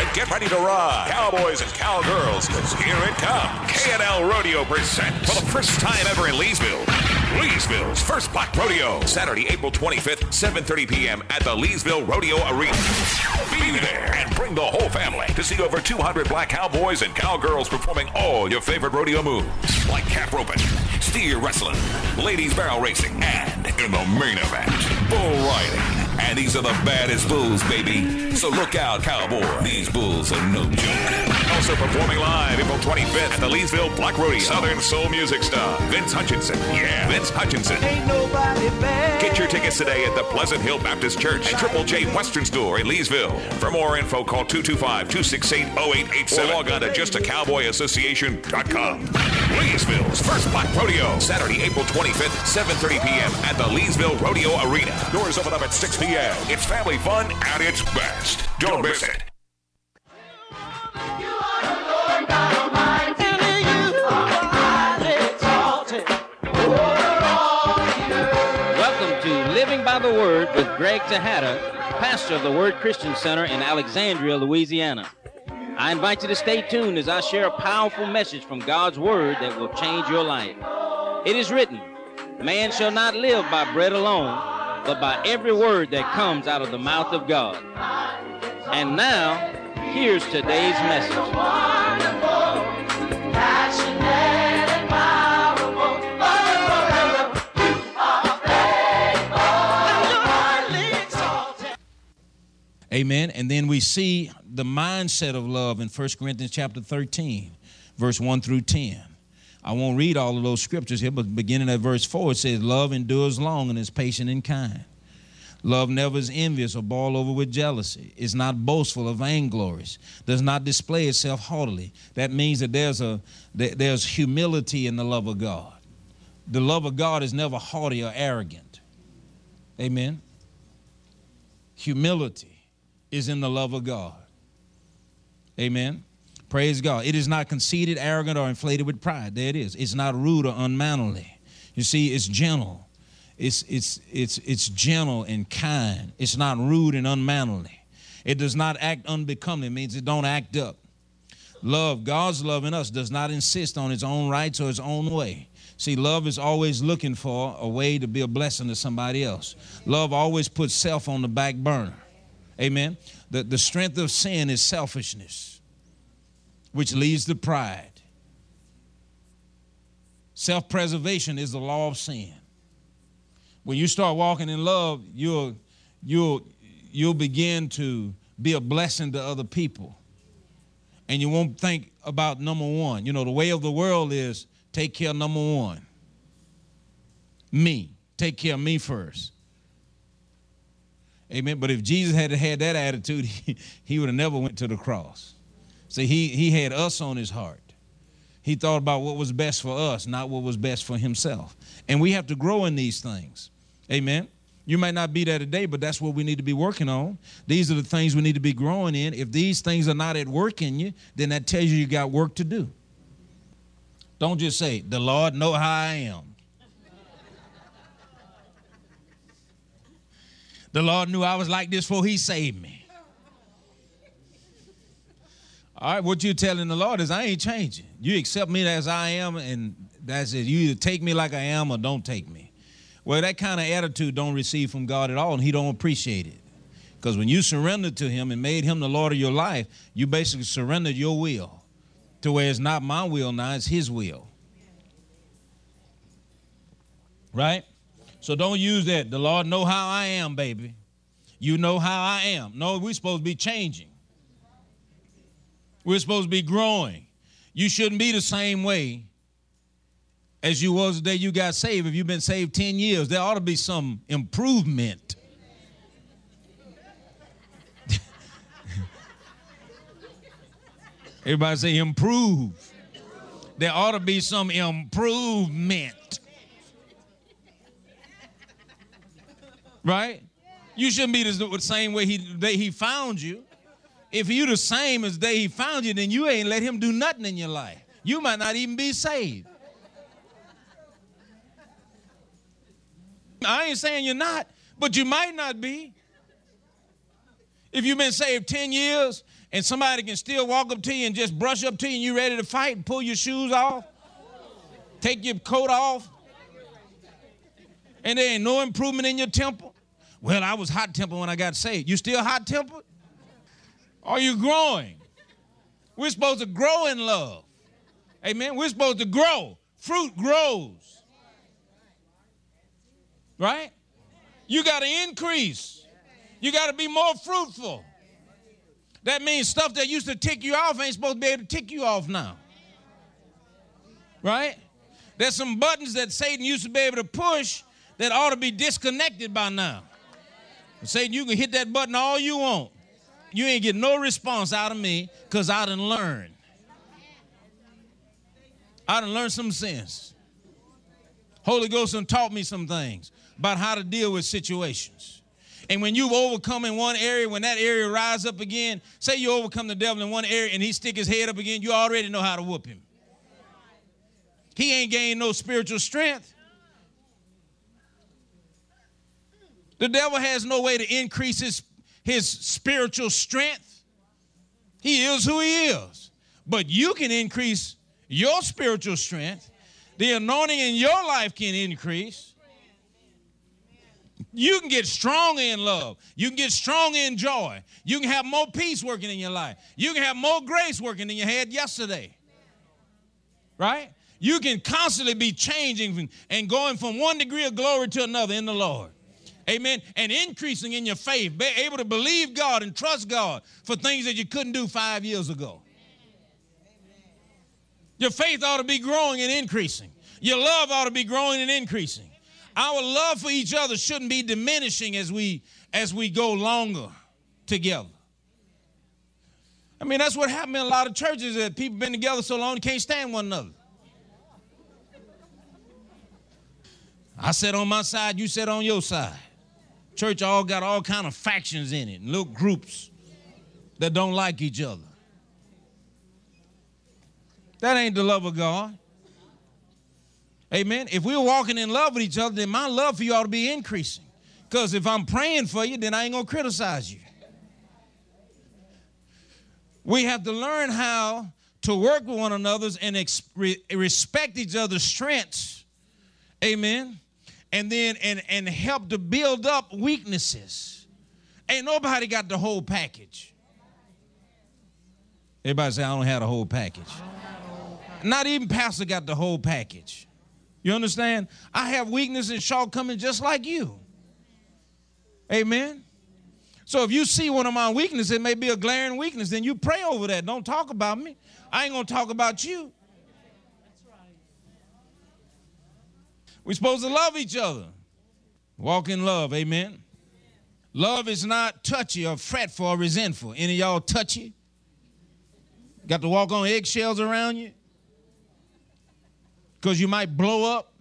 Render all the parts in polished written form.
get ready to ride. Cowboys and cowgirls, because here it comes. K&L Rodeo presents, for the first time ever in Leesville's first Black Rodeo. Saturday, April 25th, 7:30 p.m. at the Leesville Rodeo Arena. Be there and bring the whole family to see over 200 black cowboys and cowgirls performing all your favorite rodeo moves, like cap roping, steer wrestling, ladies barrel racing, and in the main event, bull riding. And these are the baddest bulls, baby. So look out, cowboy. These bulls are no joke. Also performing live April 25th at the Leesville Black Rodeo. Southern soul music star Vince Hutchinson. Yeah, Vince Hutchinson. Ain't nobody bad. Get your tickets today at the Pleasant Hill Baptist Church and Triple J Western Store in Leesville. For more info, call 225-268-0887 or log on to justacowboyassociation.com. Leesville's first Black Rodeo. Saturday, April 25th, 7:30 p.m. at the Leesville Rodeo Arena. Doors open up at 6 p.m. It's family fun at its best. Don't miss it. Welcome to Living by the Word with Greg Tejada, pastor of the Word Christian Center in Alexandria, Louisiana. I invite you to stay tuned as I share a powerful message from God's Word that will change your life. It is written, man shall not live by bread alone, but by every word that comes out of the mouth of God. And now, here's today's message. Amen. And then we see the mindset of love in 1 Corinthians chapter 13, verse 1 through 10. I won't read all of those scriptures here, but beginning at verse 4, it says, love endures long and is patient and kind. Love never is envious or boiled over with jealousy, is not boastful or vainglorious, does not display itself haughtily. That means that there's humility in the love of God. The love of God is never haughty or arrogant. Amen. Humility is in the love of God. Amen. Praise God. It is not conceited, arrogant, or inflated with pride. There it is. It's not rude or unmannerly. You see, it's gentle. It's gentle and kind. It's not rude and unmannerly. It does not act unbecoming. It means it don't act up. Love, God's love in us, does not insist on its own rights or its own way. See, love is always looking for a way to be a blessing to somebody else. Love always puts self on the back burner. Amen. The strength of sin is selfishness, which leads to pride. Self-preservation is the law of sin. When you start walking in love, you'll begin to be a blessing to other people. And you won't think about number one. You know, the way of the world is take care of number one. Me. Take care of me first. Amen. But if Jesus had that attitude, he would have never went to the cross. See, he had us on his heart. He thought about what was best for us, not what was best for himself. And we have to grow in these things. Amen. You might not be there today, but that's what we need to be working on. These are the things we need to be growing in. If these things are not at work in you, then that tells you got work to do. Don't just say, the Lord know how I am. The Lord knew I was like this before he saved me. All right, what you're telling the Lord is I ain't changing. You accept me as I am, and that's it. You either take me like I am or don't take me. Well, that kind of attitude don't receive from God at all, and he don't appreciate it. Because when you surrendered to him and made him the Lord of your life, you basically surrendered your will to where it's not my will now, it's his will. Right? So don't use that. The Lord know how I am, baby. You know how I am. No, we're supposed to be changing. We're supposed to be growing. You shouldn't be the same way as you was the day you got saved. If you've been saved 10 years, there ought to be some improvement. Everybody say improve. There ought to be some improvement. Right? You shouldn't be the same way the day he found you. If you the same as the day he found you, then you ain't let him do nothing in your life. You might not even be saved. I ain't saying you're not, but you might not be. If you've been saved 10 years and somebody can still walk up to you and just brush up to you and you ready to fight and pull your shoes off, take your coat off, and there ain't no improvement in your temper? Well, I was hot-tempered when I got saved. You still hot-tempered? Are you growing? We're supposed to grow in love. Amen? We're supposed to grow. Fruit grows. Right? You got to increase. You got to be more fruitful. That means stuff that used to tick you off ain't supposed to be able to tick you off now. Right? There's some buttons that Satan used to be able to push that ought to be disconnected by now. Satan, you can hit that button all you want. You ain't get no response out of me because I done learned. I done learned some sense. Holy Ghost done taught me some things about how to deal with situations. And when you've overcome in one area, when that area rise up again, say you overcome the devil in one area and he stick his head up again, you already know how to whoop him. He ain't gained no spiritual strength. The devil has no way to increase his spiritual strength. He is who he is. But you can increase your spiritual strength. The anointing in your life can increase. You can get stronger in love. You can get stronger in joy. You can have more peace working in your life. You can have more grace working in your head yesterday. Right? You can constantly be changing and going from one degree of glory to another in the Lord. Amen. And increasing in your faith. Be able to believe God and trust God for things that you couldn't do 5 years ago. Your faith ought to be growing and increasing. Your love ought to be growing and increasing. Our love for each other shouldn't be diminishing as we go longer together. I mean, that's what happened in a lot of churches, that people been together so long they can't stand one another. I sat on my side, you sat on your side. Church all got all kind of factions in it, little groups that don't like each other. That ain't the love of God. Amen. If we're walking in love with each other, then my love for you ought to be increasing. Because if I'm praying for you, then I ain't going to criticize you. We have to learn how to work with one another and respect each other's strengths. Amen. And then and help to build up weaknesses. Ain't nobody got the whole package. Everybody say, I don't have the whole package. Not even pastor got the whole package. You understand? I have weaknesses and shortcomings just like you. Amen. So if you see one of my weaknesses, it may be a glaring weakness, then you pray over that. Don't talk about me. I ain't going to talk about you. We're supposed to love each other. Walk in love, amen. Love is not touchy or fretful or resentful. Any of y'all touchy? Got to walk on eggshells around you? Because you might blow up?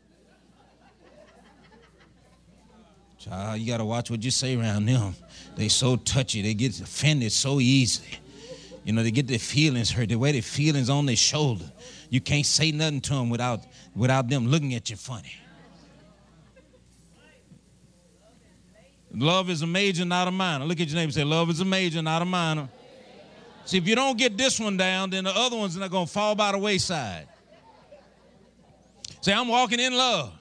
Child, you got to watch what you say around them. They so touchy. They get offended so easily. You know, they get their feelings hurt. They wear their feelings on their shoulder. You can't say nothing to them without them looking at you funny. Love is a major, not a minor. Look at your neighbor and say, love is a major, not a minor. See, if you don't get this one down, then the other ones are going to fall by the wayside. Say, I'm walking in love.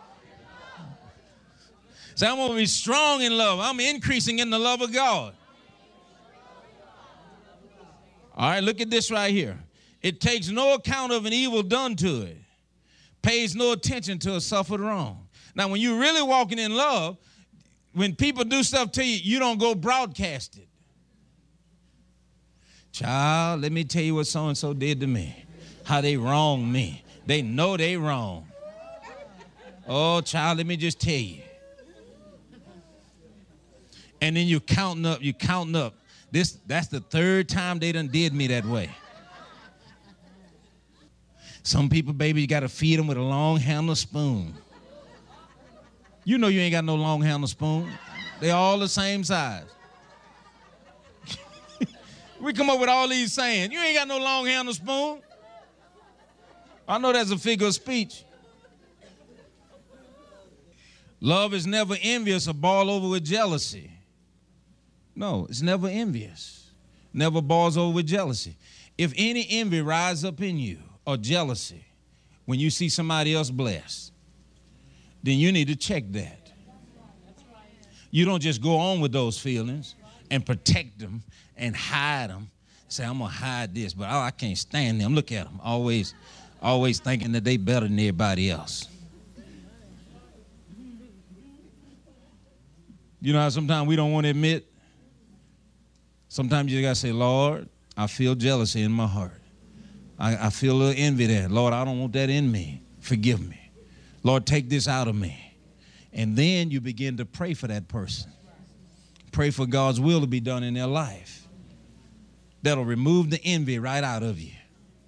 Say, I'm going to be strong in love. I'm increasing in the love of God. All right, look at this right here. It takes no account of an evil done to it. Pays no attention to a suffered wrong. Now, when you're really walking in love, when people do stuff to you, you don't go broadcast it. Child, let me tell you what so-and-so did to me. How they wronged me. They know they wrong. Oh, child, let me just tell you. And then you counting up. That's the third time they done did me that way. Some people, baby, you got to feed them with a long-handled spoon. You know you ain't got no long-handled spoon. They all the same size. We come up with all these sayings. You ain't got no long-handled spoon. I know that's a figure of speech. Love is never envious or boiled over with jealousy. No, it's never envious. never boils over with jealousy. If any envy rise up in you or jealousy when you see somebody else blessed, then you need to check that. You don't just go on with those feelings and protect them and hide them. Say, I'm going to hide this, but I can't stand them. Look at them, always thinking that they better than everybody else. You know how sometimes we don't want to admit? Sometimes you got to say, Lord, I feel jealousy in my heart. I feel a little envy there. Lord, I don't want that in me. Forgive me. Lord, take this out of me. And then you begin to pray for that person. Pray for God's will to be done in their life. That'll remove the envy right out of you.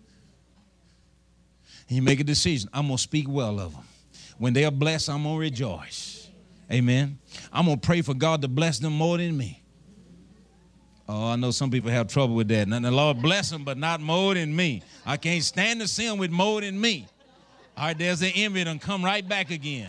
And you make a decision. I'm going to speak well of them. When they are blessed, I'm going to rejoice. Amen. I'm going to pray for God to bless them more than me. Oh, I know some people have trouble with that. And the Lord bless them, but not more than me. I can't stand to see them with more than me. All right, there's the envy done come right back again.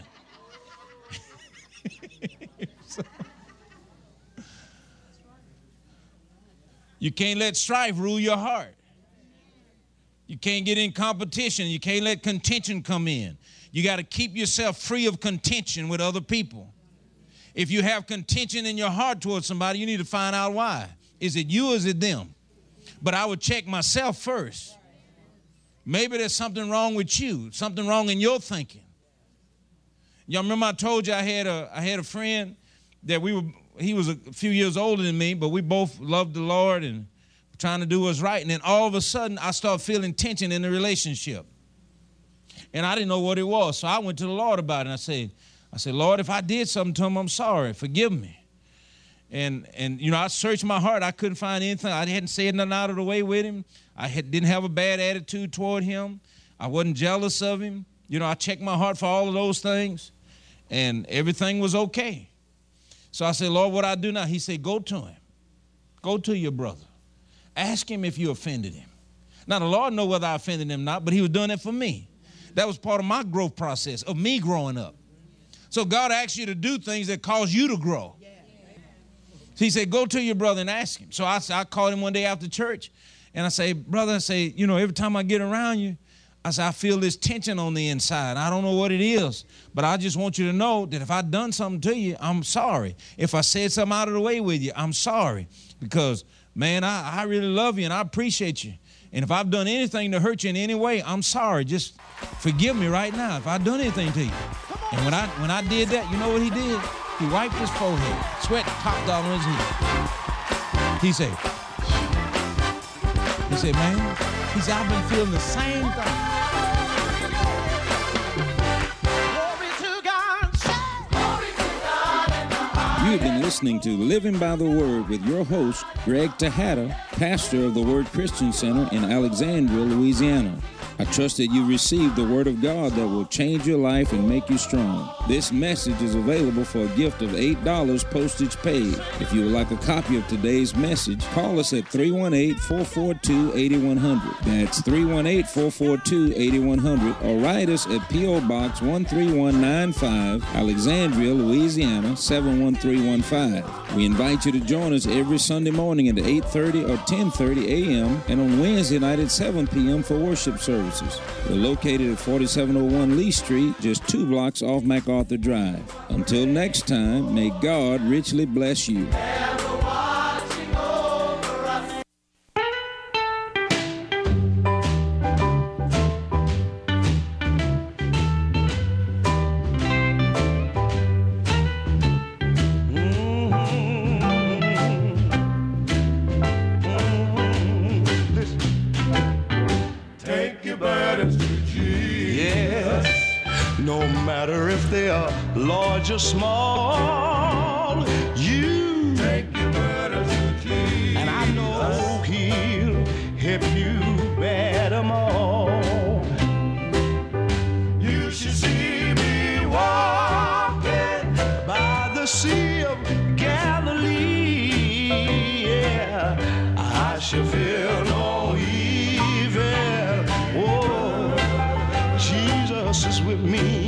You can't let strife rule your heart. You can't get in competition. You can't let contention come in. You got to keep yourself free of contention with other people. If you have contention in your heart towards somebody, you need to find out why. Is it you or is it them? But I would check myself first. Maybe there's something wrong with you, something wrong in your thinking. Y'all remember I told you I had a friend that he was a few years older than me, but we both loved the Lord and trying to do what's right. And then all of a sudden I started feeling tension in the relationship. And I didn't know what it was. So I went to the Lord about it. And I said, Lord, if I did something to him, I'm sorry. Forgive me. And you know, I searched my heart. I couldn't find anything. I hadn't said nothing out of the way with him. Didn't have a bad attitude toward him. I wasn't jealous of him. You know, I checked my heart for all of those things. And everything was okay. So I said, Lord, what I do now? He said, go to him. Go to your brother. Ask him if you offended him. Now, the Lord knows whether I offended him or not, but he was doing it for me. That was part of my growth process, of me growing up. So God asks you to do things that cause you to grow. So he said, go to your brother and ask him. So I called him one day after church, and I say, brother, you know, every time I get around you, I say, I feel this tension on the inside. I don't know what it is, but I just want you to know that if I've done something to you, I'm sorry. If I said something out of the way with you, I'm sorry. Because, man, I really love you and I appreciate you. And if I've done anything to hurt you in any way, I'm sorry. Just forgive me right now if I've done anything to you. And when I did that, you know what he did? He wiped his forehead, sweat popped out on his knee. He said, man, he said, I've been feeling the same thing. You've been listening to Living by the Word with your host, Greg Tejada, pastor of the Word Christian Center in Alexandria, Louisiana. I trust that you received the Word of God that will change your life and make you strong. This message is available for a gift of $8 postage paid. If you would like a copy of today's message, call us at 318-442-8100. That's 318-442-8100, or write us at P.O. Box 13195, Alexandria, Louisiana 71315. We invite you to join us every Sunday morning at 8:30 or 10:30 a.m. and on Wednesday night at 7 p.m. for worship services. We're located at 4701 Lee Street, just 2 blocks off MacArthur Drive. Until next time, may God richly bless you. Large or small, you take your burdens to Jesus, and I know He'll help you bear them all. You should see me walking by the Sea of Galilee. Yeah, I shall feel no evil. Oh, Jesus is with me.